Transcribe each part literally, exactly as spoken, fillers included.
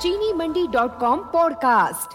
चीनी Mandi dot com podcast.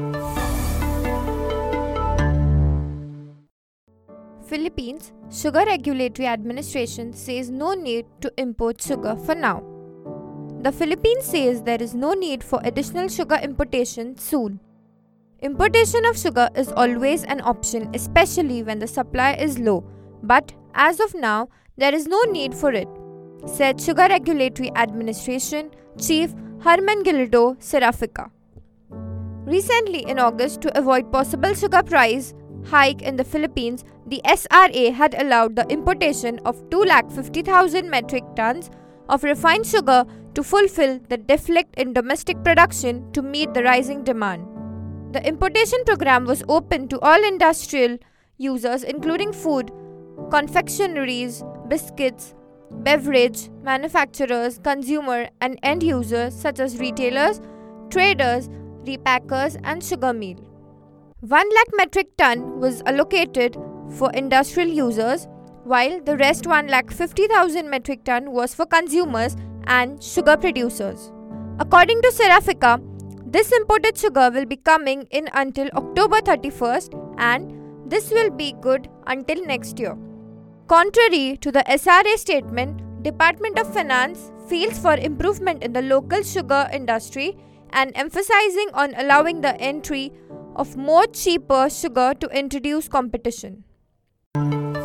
Philippines Sugar Regulatory Administration says no need to import sugar for now. The Philippines says there is no need for additional sugar importation soon. Importation of sugar is always an option, especially when the supply is low, but as of now, there is no need for it, said Sugar Regulatory Administration Chief Hermenegildo Serafica. Recently, in August, to avoid possible sugar price hike in the Philippines, the S R A had allowed the importation of two lakh fifty thousand metric tons of refined sugar to fulfill the deficit in domestic production to meet the rising demand. The importation program was open to all industrial users, including food, confectioneries, biscuits, beverage manufacturers, consumer and end users such as retailers, traders, repackers and sugar mill. one lakh metric ton was allocated for industrial users, while the rest one lakh fifty thousand metric ton was for consumers and sugar producers. According to Serafica, this imported sugar will be coming in until October thirty-first, and this will be good until next year. Contrary to the S R A statement, Department of Finance feels for improvement in the local sugar industry and emphasizing on allowing the entry of more cheaper sugar to introduce competition.